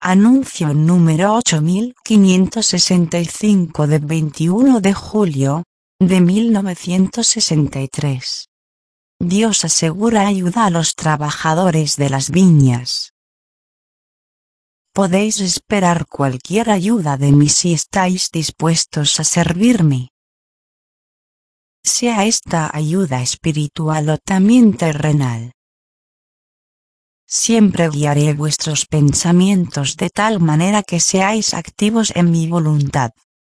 Anuncio número 8565 de 21 de julio, de 1963. Dios asegura ayuda a los trabajadores de las viñas. Podéis esperar cualquier ayuda de mí si estáis dispuestos a servirme. Sea esta ayuda espiritual o también terrenal. Siempre guiaré vuestros pensamientos de tal manera que seáis activos en mi voluntad.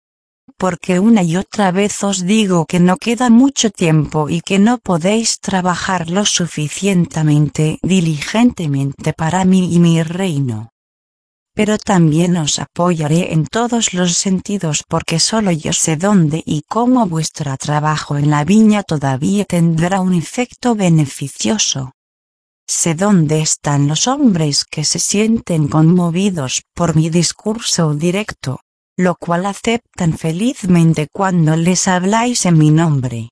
Porque una y otra vez os digo que no queda mucho tiempo y que no podéis trabajar lo suficientemente diligentemente para mí y mi reino. Pero también os apoyaré en todos los sentidos porque solo yo sé dónde y cómo vuestro trabajo en la viña todavía tendrá un efecto beneficioso. Sé dónde están los hombres que se sienten conmovidos por mi discurso directo, lo cual aceptan felizmente cuando les habláis en mi nombre.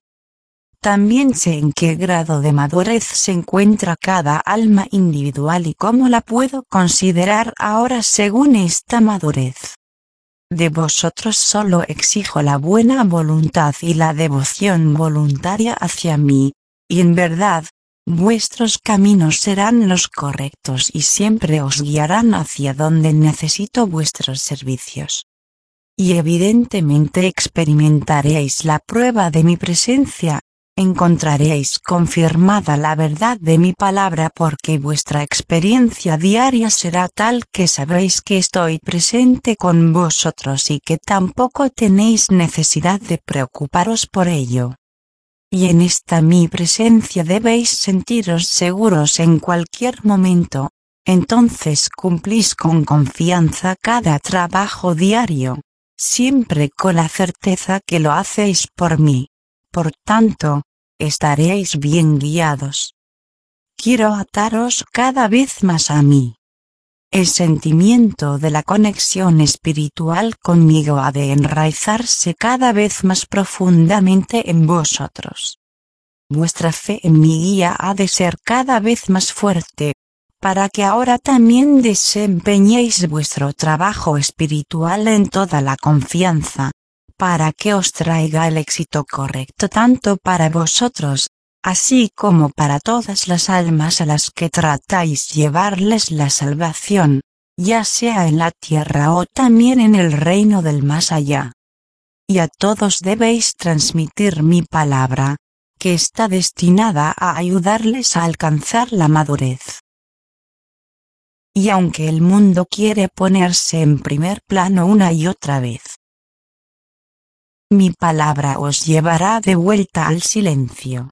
También sé en qué grado de madurez se encuentra cada alma individual y cómo la puedo considerar ahora según esta madurez. De vosotros solo exijo la buena voluntad y la devoción voluntaria hacia mí, y en verdad, vuestros caminos serán los correctos y siempre os guiarán hacia donde necesito vuestros servicios. Y evidentemente experimentaréis la prueba de mi presencia, encontraréis confirmada la verdad de mi palabra porque vuestra experiencia diaria será tal que sabréis que estoy presente con vosotros y que tampoco tenéis necesidad de preocuparos por ello. Y en esta mi presencia debéis sentiros seguros en cualquier momento, entonces cumplís con confianza cada trabajo diario, siempre con la certeza que lo hacéis por mí, por tanto, estaréis bien guiados. Quiero ataros cada vez más a mí. El sentimiento de la conexión espiritual conmigo ha de enraizarse cada vez más profundamente en vosotros. Vuestra fe en mi guía ha de ser cada vez más fuerte, para que ahora también desempeñéis vuestro trabajo espiritual en toda la confianza, para que os traiga el éxito correcto tanto para vosotros, así como para todas las almas a las que tratáis llevarles la salvación, ya sea en la tierra o también en el reino del más allá. Y a todos debéis transmitir mi palabra, que está destinada a ayudarles a alcanzar la madurez. Y aunque el mundo quiere ponerse en primer plano una y otra vez, mi palabra os llevará de vuelta al silencio.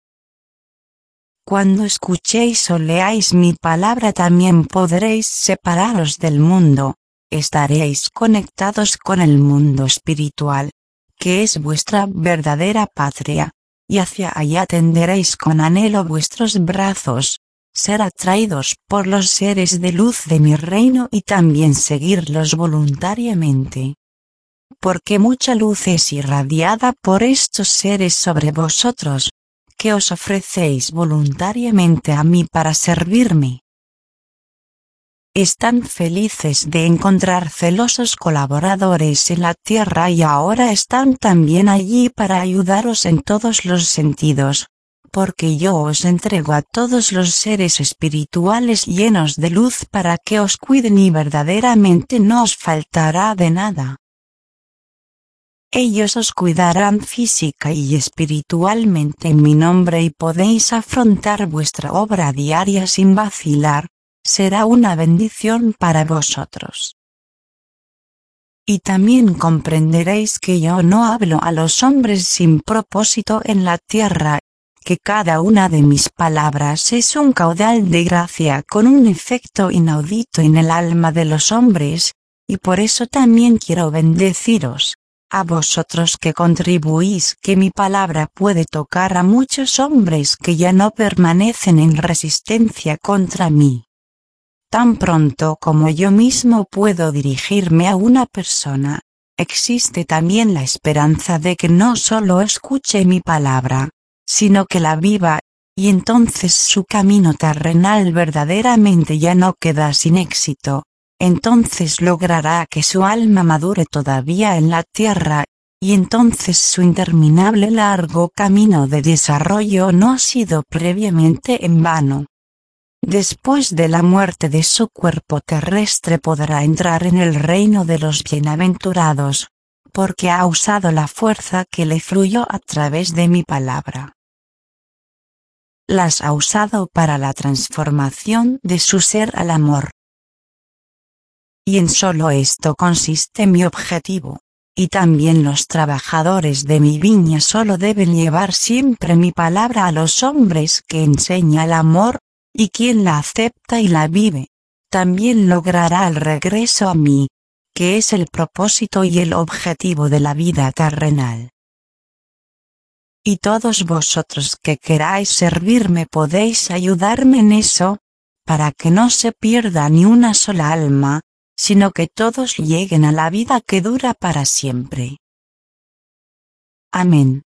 Cuando escuchéis o leáis mi palabra también podréis separaros del mundo, estaréis conectados con el mundo espiritual, que es vuestra verdadera patria, y hacia allá tenderéis con anhelo vuestros brazos, ser atraídos por los seres de luz de mi reino y también seguirlos voluntariamente. Porque mucha luz es irradiada por estos seres sobre vosotros, que os ofrecéis voluntariamente a mí para servirme. Están felices de encontrar celosos colaboradores en la tierra y ahora están también allí para ayudaros en todos los sentidos, porque yo os entrego a todos los seres espirituales llenos de luz para que os cuiden y verdaderamente no os faltará de nada. Ellos os cuidarán física y espiritualmente en mi nombre y podéis afrontar vuestra obra diaria sin vacilar, será una bendición para vosotros. Y también comprenderéis que yo no hablo a los hombres sin propósito en la tierra, que cada una de mis palabras es un caudal de gracia con un efecto inaudito en el alma de los hombres, y por eso también quiero bendeciros. A vosotros que contribuís que mi palabra puede tocar a muchos hombres que ya no permanecen en resistencia contra mí. Tan pronto como yo mismo puedo dirigirme a una persona, existe también la esperanza de que no solo escuche mi palabra, sino que la viva, y entonces su camino terrenal verdaderamente ya no queda sin éxito. entonces logrará que su alma madure todavía en la tierra, y entonces su interminable largo camino de desarrollo no ha sido previamente en vano. Después de la muerte de su cuerpo terrestre podrá entrar en el reino de los bienaventurados, porque ha usado la fuerza que le fluyó a través de mi palabra. Las ha usado para la transformación de su ser al amor. Y en solo esto consiste mi objetivo, y también los trabajadores de mi viña solo deben llevar siempre mi palabra a los hombres que enseña el amor, y quien la acepta y la vive, también logrará el regreso a mí, que es el propósito y el objetivo de la vida terrenal. Y todos vosotros que queráis servirme podéis ayudarme en eso, para que no se pierda ni una sola alma, sino que todos lleguen a la vida que dura para siempre. Amén.